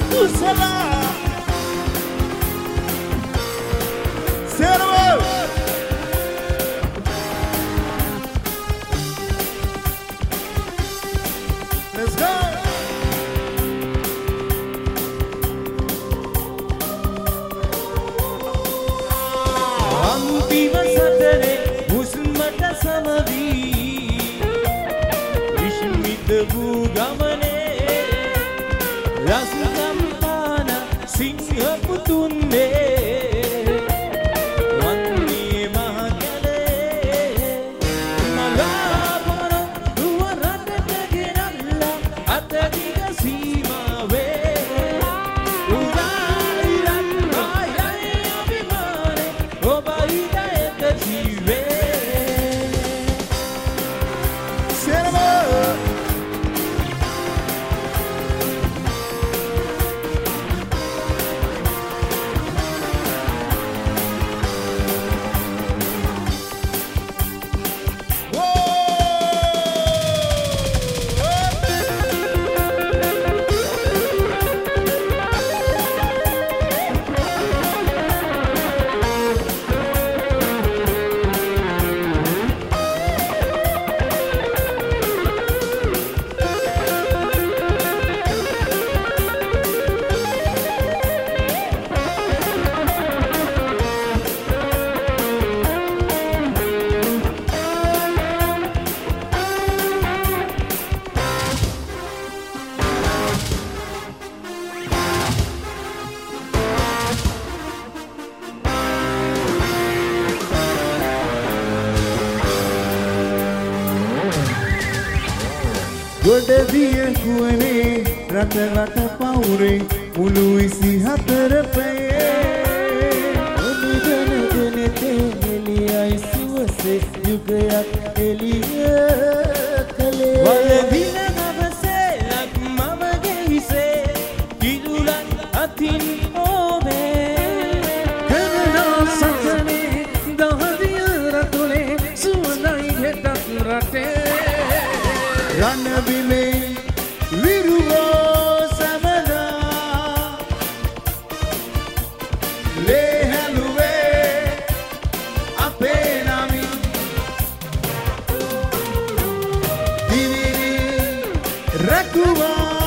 කුසලා සේරව let's go අන්තිම සතරේ හුස්මට සමවී විශ්මිත වූ ගමනේ රසගම් පාන සිංහ පුතුන්නේ වන්නේ මහකලේ මලාපන දුව රටට ගෙනල්ලා අතදිග සීමාවේ උදායිරන් ආයයි අභිමානේ ඔබයි දයක ජීවේ සේරව ගොඩදිය කුවනේ රට රට පවුරේ මුළු 24 පැයේ ඔබදන දෙනෙතේ එළියයි සුවසේ යුගයක් එළිය කලේ වලදින නවසේ ලක්මවගේ හිසේ කිදුලන් අතින් ඕමේ කනනා සතනේ දහදිය රතුලේ සුවඳයි හෙටත් රටේ රණබිමේ විරුවෝ සමනා ලේහැලුවේ අපේ නමින් දිවිරි රැකුවා